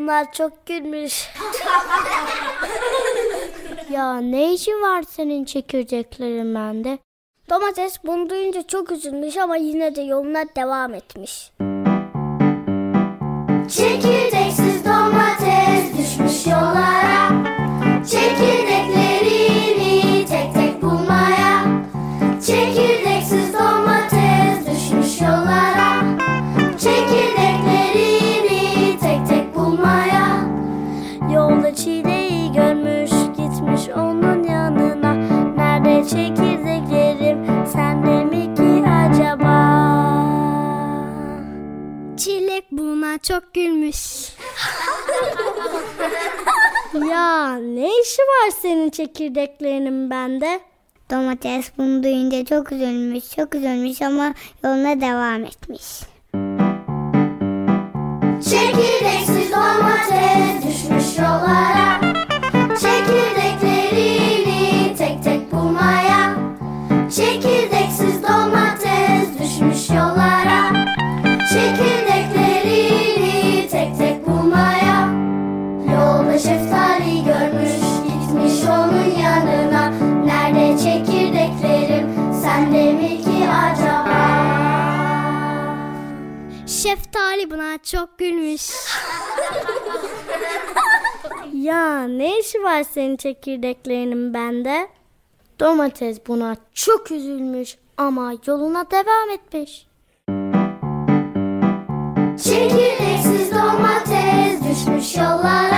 buna çok gülmüş. Ya ne işin var senin çekirdeklerin bende? Domates bunu duyunca çok üzülmüş ama yine de yoluna devam etmiş. Çekirdeksiz domates düşmüş yollara, çekirdeklerini tek tek bulmaya. Çekirdeksiz domates düşmüş yollara, çekirdeklerini tek tek bulmaya. Yolda çileği görmüş, gitmiş onun yanına. Nerede çekirdeklerim, sende mi ki acaba? Çilek buna çok gülmüş. Ya ne işi var senin çekirdeklerinin bende? Domates bunu duyunca çok üzülmüş ama yoluna devam etmiş. Çekirdeksiz domates düşmüş yollara, çekirdeklerini tek tek bulmaya. Çekirdeksiz domates düşmüş yollara, çekirdeklerini tek tek bulmaya. Yolda şeftali görmüş, gitmiş onun yanına. Nerede çekirdeklerim, sende mi ki acaba? Şeftali buna çok gülmüş. Ya ne işi var senin çekirdeklerinin bende? Domates buna çok üzülmüş ama yoluna devam etmiş. Çekirdeksiz domates düşmüş yollara.